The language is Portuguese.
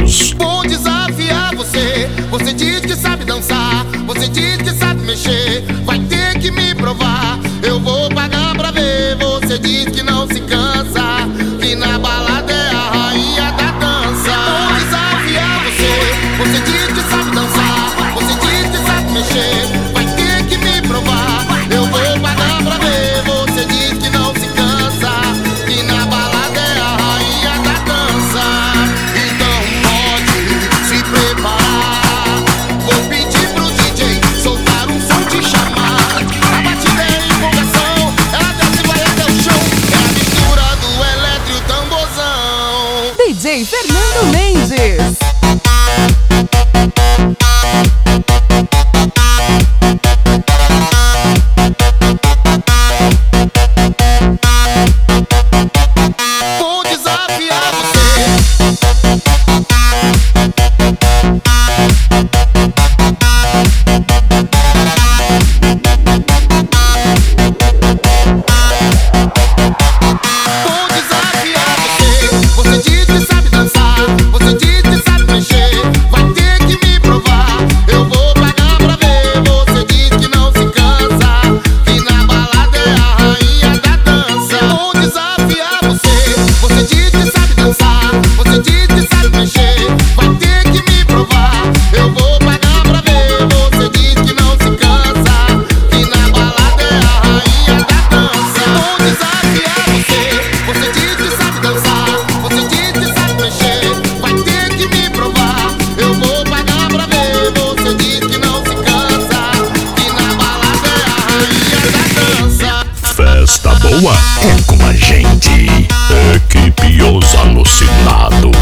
Santos. Vou desafiar você. Você diz que sabe dançar, você diz que sabe mexer. Vai ter que me provar, eu vou pagar pra ver. Você diz que não se cansa, que na balada é a rainha da dança. Vou desafiar você. Você diz que sabe dançar, você diz que sabe mexer. Vai ter que me provar, eu vou pagar pra ver. Você diz que não se cansa, que na balada é a rainha da dança. Então pode se preparar, vou pedir pro DJ soltar um som, te chamar. A batida é empolgação, ela desce e vai até o chão. É a mistura do eletro e o tamborzão. DJ Fernando Mendes. Vou desafiar você. Vou desafiar você. Você diz que sabe dançar, você diz que sabe mexer. Vai ter que me provar, eu vou pagar pra ver. Você diz que não se cansa, que na balada é a rainha da dança. Vou desafiar você. Você diz que sabe dançar, você diz que sabe mexer. Vai ter que me provar, eu vou pagar pra ver. Você diz que não se cansa, que na balada é a rainha da dança. Vou desafiar você. Você diz que sabe dançar, você diz que sabe mexer. Vai ter que me provar, eu vou pagar pra ver. Você diz que não se cansa, que na balada é a rainha da dança. Festa boa é com a gente. Equipe Os Alucinados.